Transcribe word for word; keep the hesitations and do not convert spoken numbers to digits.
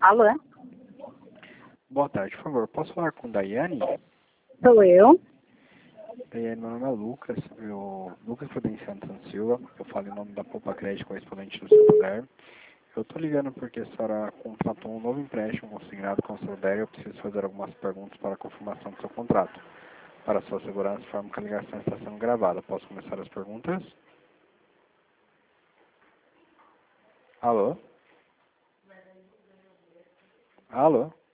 Alô? Boa tarde, por favor. Posso falar com Daiane? Sou eu. Daiane, meu nome é Lucas, eu, Lucas Prudenciano Santos Silva. Eu falo em nome da Poupa Crédito, correspondente do Santander. Eu estou ligando porque a senhora contratou um novo empréstimo consignado com o Santander e eu preciso fazer algumas perguntas para a confirmação do seu contrato. Para sua segurança, informo que a ligação está sendo gravada. Posso começar as perguntas? Alô? Alô?